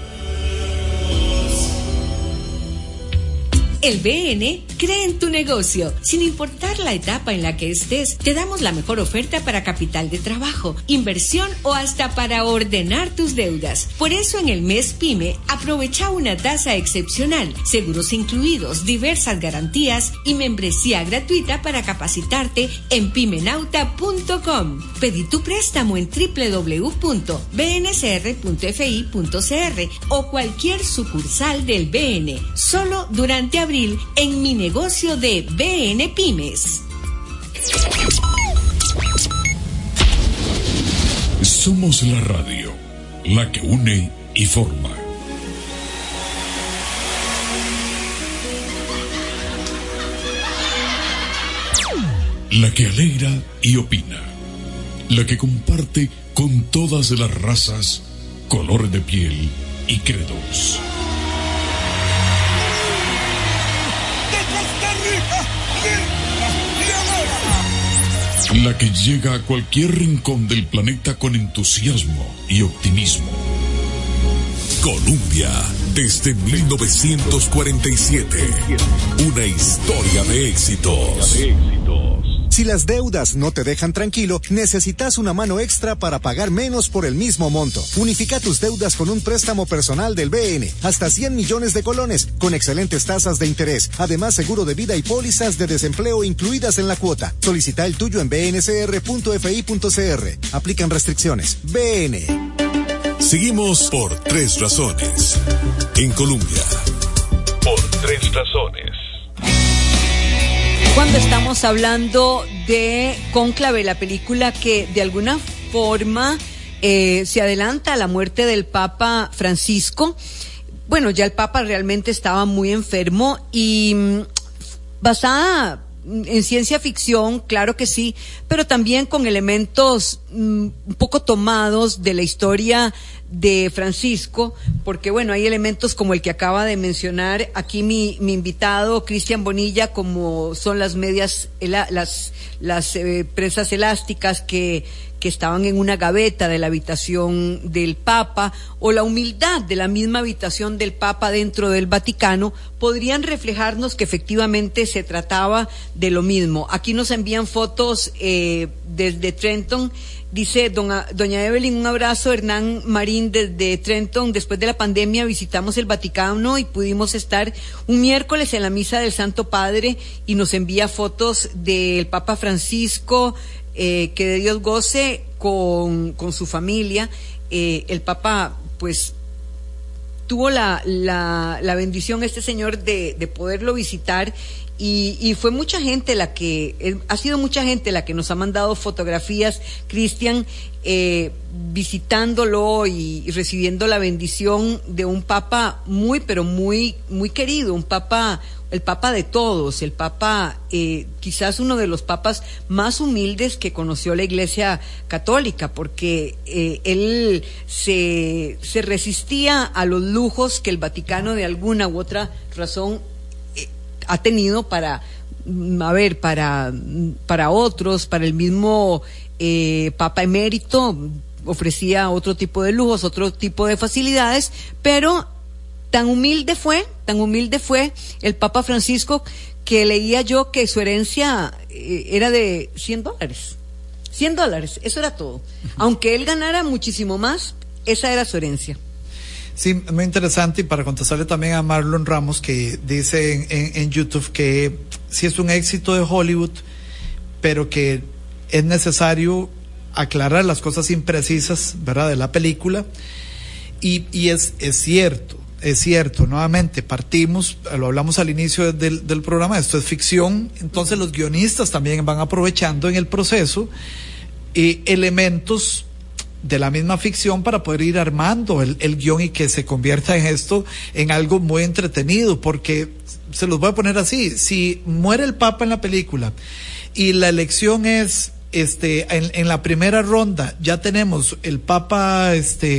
E: El BN cree en tu negocio. Sin importar la etapa en la que estés, te damos la mejor oferta para capital de trabajo, inversión o hasta para ordenar tus deudas. Por eso en el mes PYME aprovecha una tasa excepcional, seguros incluidos, diversas garantías y membresía gratuita para capacitarte en pymenauta.com. Pedí tu préstamo en www.bncr.fi.cr o cualquier sucursal del BN. Solo durante abril en mi negocio de BN Pymes.
G: Somos la radio, la que une y forma. La que alegra y opina. La que comparte con todas las razas, colores de piel y credos. La que llega a cualquier rincón del planeta con entusiasmo y optimismo.
A: Colombia, desde 1947. Una historia de éxitos.
H: Si las deudas no te dejan tranquilo, necesitas una mano extra para pagar menos por el mismo monto. Unifica tus deudas con un préstamo personal del BN, hasta 100 millones de colones, con excelentes tasas de interés. Además, seguro de vida y pólizas de desempleo incluidas en la cuota. Solicita el tuyo en bncr.fi.cr. Aplican restricciones. BN.
A: Seguimos por Tres Razones. En Colombia. Por Tres Razones.
B: Cuando estamos hablando de Cónclave, la película que de alguna forma se adelanta a la muerte del Papa Francisco. Bueno, ya el Papa realmente estaba muy enfermo y basada en ciencia ficción, claro que sí, pero también con elementos un poco tomados de la historia de Francisco, porque bueno, hay elementos como el que acaba de mencionar aquí mi invitado, Cristian Bonilla, como son las medias, las presas elásticas que estaban en una gaveta de la habitación del Papa, o la humildad de la misma habitación del Papa dentro del Vaticano, podrían reflejarnos que efectivamente se trataba de lo mismo. Aquí nos envían fotos desde Trenton. Dice doña Evelyn, un abrazo. Hernán Marín desde Trenton. Después de la pandemia visitamos el Vaticano y pudimos estar un miércoles en la misa del Santo Padre, y nos envía fotos del Papa Francisco, que de Dios goce con su familia. El Papa pues tuvo la bendición, este señor, de poderlo visitar, y fue mucha gente ha sido mucha gente la que nos ha mandado fotografías, Cristian, visitándolo y recibiendo la bendición de un papa muy, pero muy, muy querido, el papa de todos, el papa, quizás uno de los papas más humildes que conoció la Iglesia Católica, porque él se resistía a los lujos que el Vaticano de alguna u otra razón ha tenido para otros, para el mismo Papa emérito, ofrecía otro tipo de lujos, otro tipo de facilidades, pero tan humilde fue el Papa Francisco, que leía yo que su herencia era de $100. $100, eso era todo. Aunque él ganara muchísimo más, esa era su herencia.
C: Sí, muy interesante, y para contestarle también a Marlon Ramos, que dice en YouTube que sí es un éxito de Hollywood, pero que es necesario aclarar las cosas imprecisas, ¿verdad?, de la película, y es cierto, nuevamente partimos, lo hablamos al inicio del programa, esto es ficción, entonces los guionistas también van aprovechando en el proceso elementos de la misma ficción para poder ir armando el guión y que se convierta en algo muy entretenido, porque se los voy a poner así: si muere el Papa en la película y la elección es en la primera ronda, ya tenemos el Papa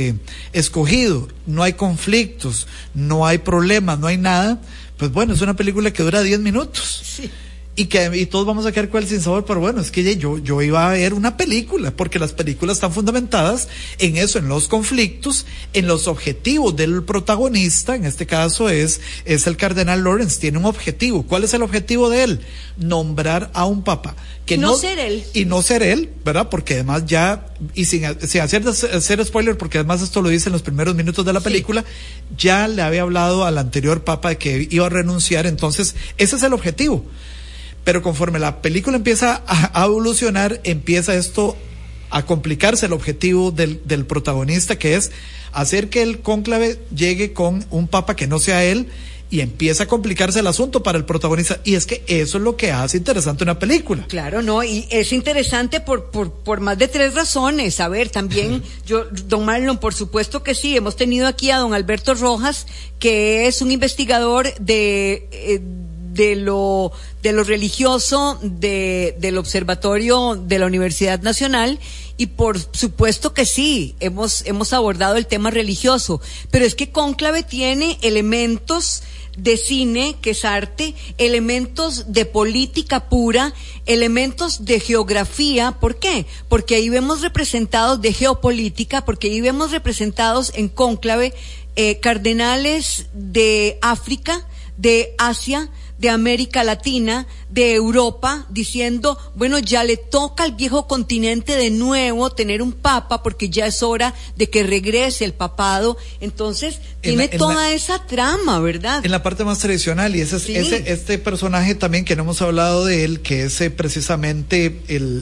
C: escogido, no hay conflictos, no hay problemas, no hay nada, pues bueno, es una película que dura 10 minutos. Sí. Y todos vamos a quedar con el sinsabor, pero bueno, es que yo iba a ver una película, porque las películas están fundamentadas en eso, en los conflictos, en los objetivos del protagonista. En este caso es el cardenal Lawrence, tiene un objetivo. ¿Cuál es el objetivo de él? Nombrar a un papa. Que no ser él. Y no ser él, ¿verdad? Porque además sin hacer spoiler, porque además esto lo dice en los primeros minutos de la película, ya le había hablado al anterior papa de que iba a renunciar, entonces ese es el objetivo. Pero conforme la película empieza a evolucionar, empieza esto a complicarse, el objetivo del protagonista, que es hacer que el cónclave llegue con un papa que no sea él, y empieza a complicarse el asunto para el protagonista, y es que eso es lo que hace interesante una película.
B: Claro, no, y es interesante por más de 3 razones. A ver, también don Marlon, por supuesto que sí, hemos tenido aquí a don Alberto Rojas, que es un investigador de lo religioso del Observatorio de la Universidad Nacional, y por supuesto que sí, hemos abordado el tema religioso, pero es que Cónclave tiene elementos de cine, que es arte, elementos de política pura, elementos de geografía. ¿Por qué? Porque ahí vemos representados, de geopolítica, porque ahí vemos representados en Cónclave cardenales de África, de Asia, de América Latina, de Europa, diciendo, bueno, ya le toca al viejo continente de nuevo tener un papa, porque ya es hora de que regrese el papado. Entonces tiene toda esa trama, ¿verdad? En
C: la parte más tradicional, y este personaje también, que no hemos hablado de él, que es precisamente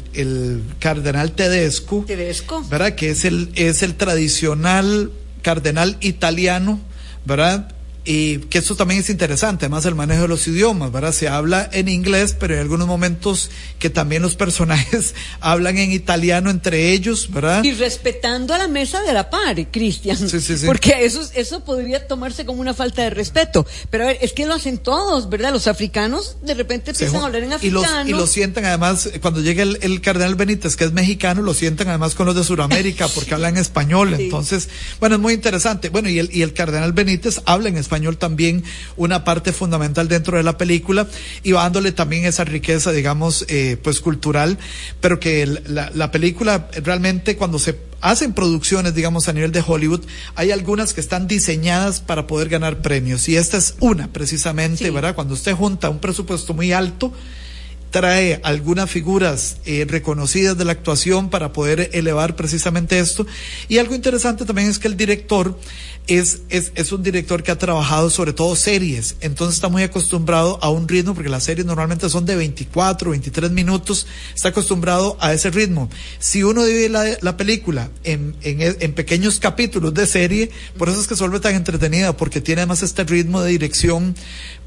C: el cardenal Tedesco, ¿verdad? Que es el tradicional cardenal italiano, ¿verdad? Y que esto también es interesante, además el manejo de los idiomas, ¿verdad? Se habla en inglés, pero hay algunos momentos que también los personajes hablan en italiano entre ellos, ¿verdad?
B: Y respetando a la mesa de la par, Cristian. Sí. Porque eso podría tomarse como una falta de respeto. Pero a ver, es que lo hacen todos, ¿verdad? Los africanos de repente empiezan a hablar en africano.
C: Y lo sientan además, cuando llega el cardenal Benítez, que es mexicano, lo sientan además con los de Sudamérica, porque hablan español. Sí. Entonces, bueno, es muy interesante. Bueno, y el cardenal Benítez habla en español también, una parte fundamental dentro de la película, y va dándole también esa riqueza, digamos, pues cultural, pero que la película realmente, cuando se hacen producciones, digamos, a nivel de Hollywood, hay algunas que están diseñadas para poder ganar premios, y esta es una, precisamente, ¿verdad? Cuando usted junta un presupuesto muy alto, trae algunas figuras reconocidas de la actuación para poder elevar precisamente esto. Y algo interesante también es que el director es un director que ha trabajado sobre todo series, entonces está muy acostumbrado a un ritmo, porque las series normalmente son de 24, 23 minutos, está acostumbrado a ese ritmo. Si uno divide la película en pequeños capítulos de serie, por eso es que se vuelve tan entretenida, porque tiene además este ritmo de dirección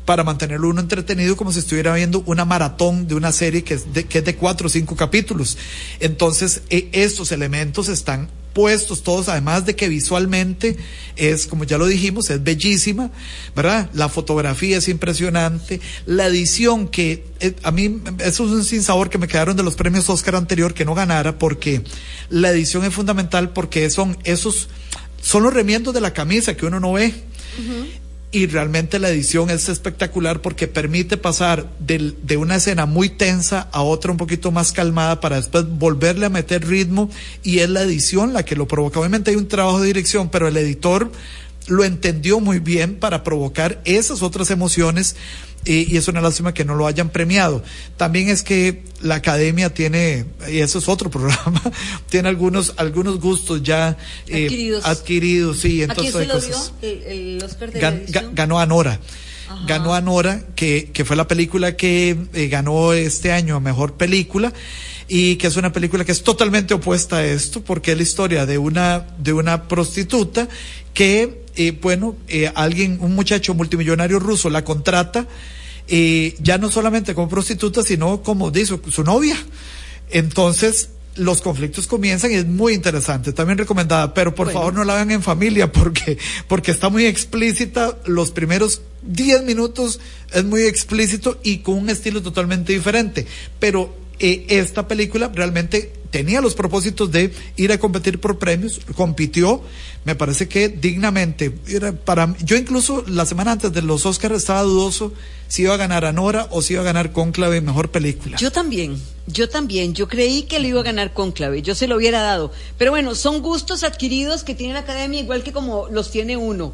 C: para mantenerlo uno entretenido como si estuviera viendo una maratón de una serie que es de 4 o 5 capítulos. Entonces, estos elementos están puestos todos, además de que visualmente es, como ya lo dijimos, es bellísima, ¿verdad? La fotografía es impresionante, la edición que a mí, eso es un sinsabor que me quedaron de los premios Oscar anterior que no ganara, porque la edición es fundamental, porque son los remiendos de la camisa que uno no ve. Y realmente la edición es espectacular porque permite pasar de una escena muy tensa a otra un poquito más calmada para después volverle a meter ritmo, y es la edición la que lo provoca. Obviamente hay un trabajo de dirección, pero el editor lo entendió muy bien para provocar esas otras emociones, y es una lástima que no lo hayan premiado. También es que la Academia tiene, y eso es otro programa, tiene algunos gustos ya adquiridos, sí. Entonces,
B: ¿a quién se lo dio el Oscar de la edición?
C: Ganó Anora.
B: Ajá.
C: Ganó Anora, que fue la película que ganó este año a Mejor Película, y que es una película que es totalmente opuesta a esto, porque es la historia de una prostituta que, un muchacho multimillonario ruso la contrata, ya no solamente como prostituta, sino como dice su novia. Entonces, los conflictos comienzan y es muy interesante, también recomendada, pero por favor no la hagan en familia, porque está muy explícita. Los primeros 10 minutos es muy explícito y con un estilo totalmente diferente, pero esta película realmente tenía los propósitos de ir a competir por premios, compitió, me parece que dignamente. Yo incluso la semana antes de los Oscars estaba dudoso si iba a ganar Anora o si iba a ganar Cónclave Mejor Película.
B: Yo también, yo creí que le iba a ganar Cónclave, yo se lo hubiera dado, pero bueno, son gustos adquiridos que tiene la Academia, igual que como los tiene uno.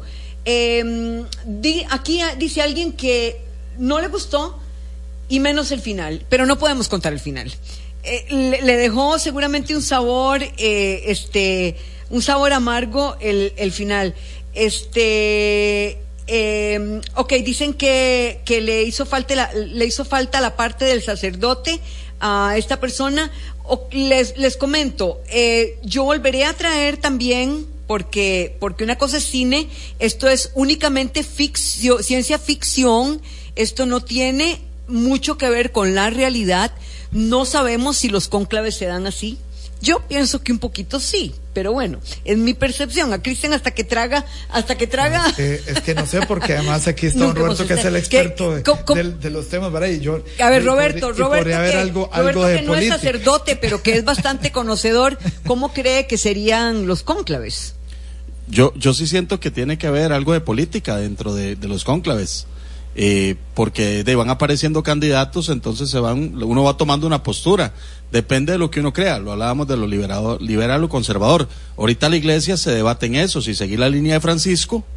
B: Aquí dice alguien que no le gustó, y menos el final, pero no podemos contar el final. Le dejó seguramente un sabor amargo el final. Dicen que le hizo falta la parte del sacerdote a esta persona. Les comento, yo volveré a traer también, porque una cosa es cine, esto es únicamente ficción, ciencia ficción, esto no tiene mucho que ver con la realidad. No sabemos si los cónclaves se dan así. Yo pienso que un poquito sí, pero bueno, es mi percepción. A Cristian hasta que traga.
C: Es que no sé, porque además aquí está don Roberto, que es el experto de los temas, ¿verdad? Y yo.
B: A ver, Roberto,
C: algo
B: que
C: de
B: no es sacerdote, pero que es bastante conocedor. ¿Cómo cree que serían los cónclaves?
D: Yo sí siento que tiene que haber algo de política dentro de los cónclaves. Porque van apareciendo candidatos, entonces uno va tomando una postura, depende de lo que uno crea. Lo hablábamos de lo liberal o conservador. Ahorita la iglesia se debate en eso, si seguir la línea de Francisco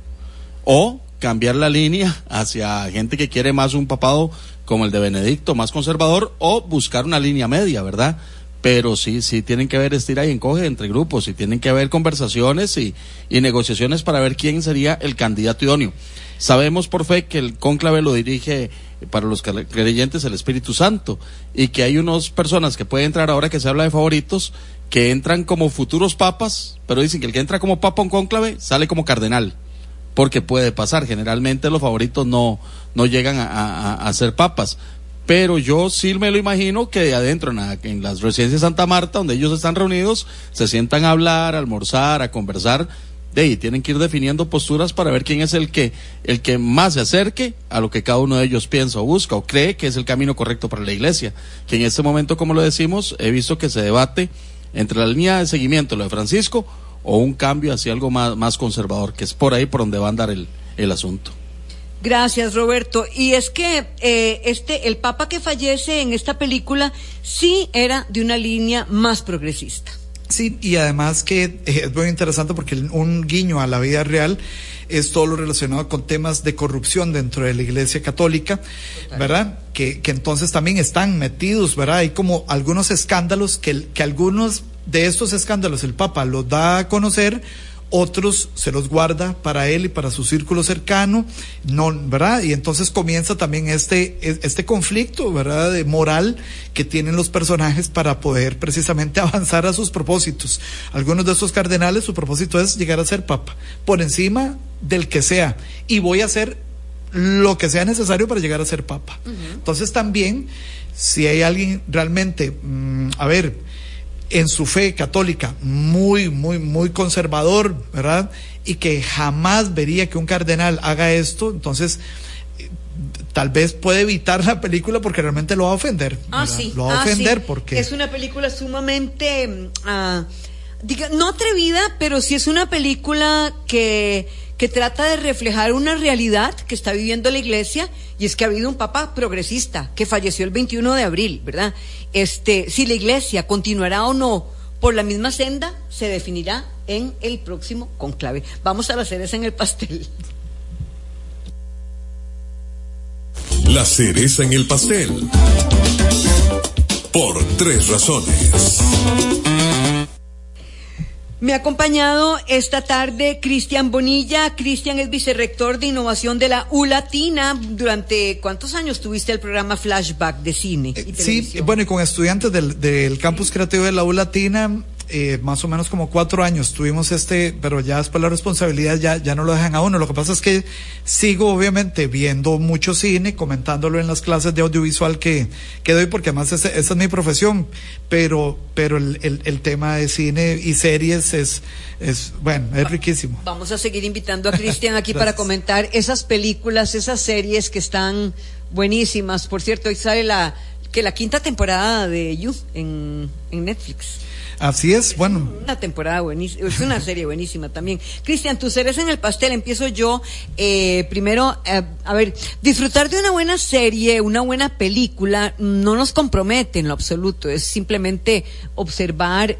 D: o cambiar la línea hacia gente que quiere más un papado como el de Benedicto, más conservador, o buscar una línea media, ¿verdad? Pero sí tienen que haber estira y encoge entre grupos, y tienen que haber conversaciones y negociaciones para ver quién sería el candidato idóneo. Sabemos por fe que el cónclave lo dirige, para los creyentes, el Espíritu Santo, y que hay unas personas que pueden entrar, ahora que se habla de favoritos, que entran como futuros papas, pero dicen que el que entra como papa a un cónclave sale como cardenal, porque puede pasar. Generalmente los favoritos no llegan a ser papas, pero yo sí me lo imagino que adentro en las residencias Santa Marta, donde ellos están reunidos, se sientan a hablar, a almorzar, a conversar, y tienen que ir definiendo posturas para ver quién es el que más se acerque a lo que cada uno de ellos piensa o busca o cree que es el camino correcto para la iglesia, que en este momento, como lo decimos, he visto que se debate entre la línea de seguimiento, lo de Francisco, o un cambio hacia algo más conservador, que es por ahí por donde va a andar el asunto.
B: Gracias, Roberto. Y es que el papa que fallece en esta película sí era de una línea más progresista.
C: Sí, y además que es muy interesante porque un guiño a la vida real es todo lo relacionado con temas de corrupción dentro de la Iglesia Católica, ¿verdad? Que entonces también están metidos, ¿verdad? Hay como algunos escándalos que algunos de estos escándalos el Papa los da a conocer, otros se los guarda para él y para su círculo cercano, no, ¿verdad? Y entonces comienza también este conflicto, ¿verdad?, de moral que tienen los personajes para poder precisamente avanzar a sus propósitos. Algunos de estos cardenales, su propósito es llegar a ser papa, por encima del que sea, y voy a hacer lo que sea necesario para llegar a ser papa. Entonces también, si hay alguien realmente, en su fe católica muy, muy, muy conservador, ¿verdad? Y que jamás vería que un cardenal haga esto, entonces tal vez puede evitar la película porque realmente lo va a ofender.
B: Sí.
C: Lo va a ofender
B: sí.
C: porque...
B: Es una película sumamente, no atrevida, pero sí es una película que trata de reflejar una realidad que está viviendo la Iglesia, y es que ha habido un papa progresista que falleció el 21 de abril, ¿verdad? Si la Iglesia continuará o no por la misma senda, se definirá en el próximo conclave. Vamos a la cereza en el pastel.
A: La cereza en el pastel. Por 3 razones.
B: Me ha acompañado esta tarde Cristian Bonilla. Cristian es vicerrector de innovación de la U-Latina. ¿Durante cuántos años tuviste el programa Flashback de cine y televisión?
C: Sí, bueno, y con estudiantes del campus creativo de la U-Latina, más o menos como 4 años tuvimos pero ya después la responsabilidad ya no lo dejan a uno. Lo que pasa es que sigo obviamente viendo mucho cine, comentándolo en las clases de audiovisual que doy, porque además esa es mi profesión, pero el tema de cine y series es riquísimo.
B: Vamos a seguir invitando a Cristian aquí para comentar esas películas, esas series que están buenísimas. Por cierto, hoy sale la 5ª temporada de You en Netflix.
C: Así es, bueno.
B: Una temporada buenísima, es una serie buenísima también. Cristian, tu cereza en el pastel. Empiezo yo. Primero, disfrutar de una buena serie, una buena película, no nos compromete en lo absoluto. Es simplemente observar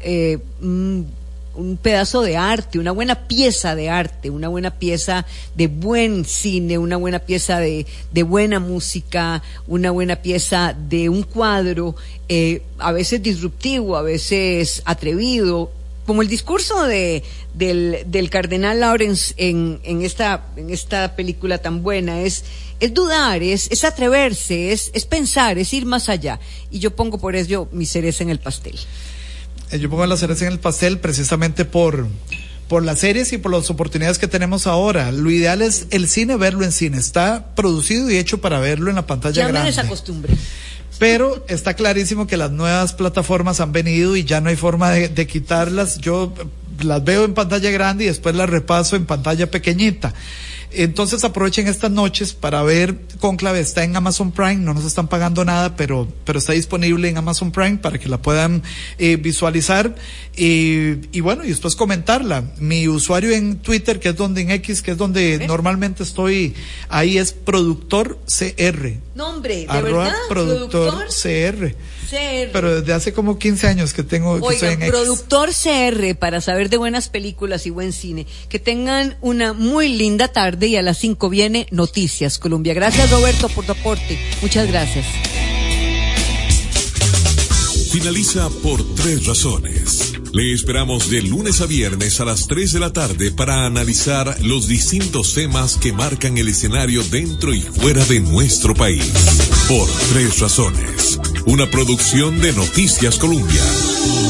B: un pedazo de arte, una buena pieza de arte, una buena pieza de buen cine, una buena pieza de buena música, una buena pieza de un cuadro, a veces disruptivo, a veces atrevido, como el discurso del cardenal Lawrence en esta película tan buena. Es dudar, es atreverse, es pensar, es ir más allá. Y yo pongo por ello mi cereza en el pastel.
C: Yo pongo la cereza en el pastel precisamente por las series y por las oportunidades que tenemos ahora. Lo ideal es el cine, verlo en cine. Está producido y hecho para verlo en la pantalla grande.
B: Ya me desacostumbré.
C: Pero está clarísimo que las nuevas plataformas han venido y ya no hay forma de quitarlas. Yo las veo en pantalla grande y después las repaso en pantalla pequeñita. Entonces aprovechen estas noches para ver Cónclave. Está en Amazon Prime, no nos están pagando nada, pero está disponible en Amazon Prime para que la puedan visualizar y bueno, y después comentarla. Mi usuario en Twitter, que es donde en X, que es donde normalmente estoy, ahí es Productor CR.
B: Nombre, ¿de verdad?
C: Productor CR. Pero desde hace como 15 años que estoy en X.
B: Productor CR, para saber de buenas películas y buen cine. Que tengan una muy linda tarde, y a las 5 viene Noticias Colombia. Gracias, Roberto, por tu aporte. Muchas gracias.
A: Finaliza Por 3 razones. Le esperamos de lunes a viernes a las 3 de la tarde para analizar los distintos temas que marcan el escenario dentro y fuera de nuestro país. Por 3 razones. Una producción de Noticias Colombia.